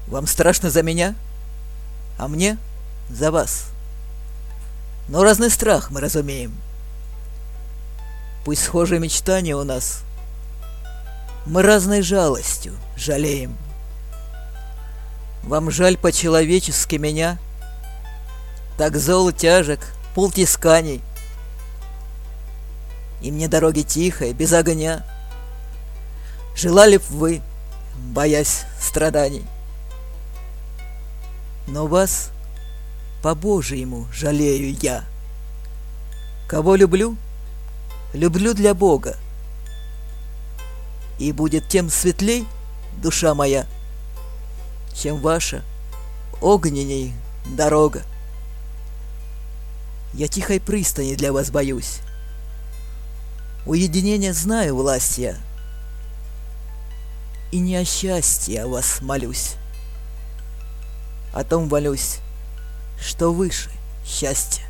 Вам страшно за меня, а мне за вас. Но разный страх мы разумеем. Пусть схожие мечтания у нас, мы разной жалостью жалеем. Вам жаль по-человечески меня, так зол тяжек пул тисканий, и мне дороги тихой, без огня. Желали б вы, боясь страданий. Но вас по-божьему жалею я. Кого люблю, люблю для Бога, и будет тем светлей душа моя, чем ваша огненней дорога. Я тихой пристани для вас боюсь, уединения знаю власть я, и не о счастье о вас молюсь, о том молюсь, что выше счастья.